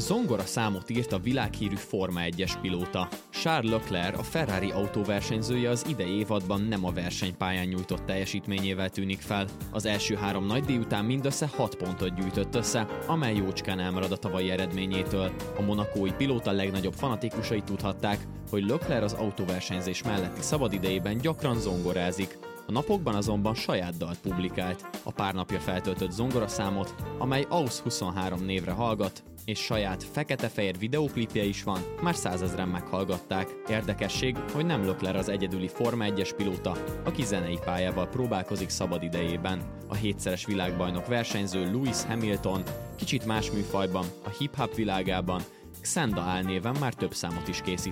Zongora számot írt a világhírű Forma 1-es pilóta. Charles Leclerc, a Ferrari autóversenyzője az idei évadban nem a versenypályán nyújtott teljesítményével tűnik fel. Az első 3 nagydíj után mindössze 6 pontot gyűjtött össze, amely jócskán elmarad a tavalyi eredményétől. A monakói pilóta legnagyobb fanatikusai tudhatták, hogy Leclerc az autóversenyzés melletti szabadidejében gyakran zongorázik. A napokban azonban saját dalt publikált. A pár napja feltöltött zongoraszámot, amely AUS 23 névre hallgat, és saját fekete-fehér videóklipje is van, már 100 000-en meghallgatták. Érdekesség, hogy nem Leclerc az egyedüli Forma 1-es pilóta, aki zenei pályával próbálkozik szabadidejében. A 7-szeres világbajnok versenyző Lewis Hamilton kicsit más műfajban, a hip-hop világában Xenda álnéven már több számot is készített.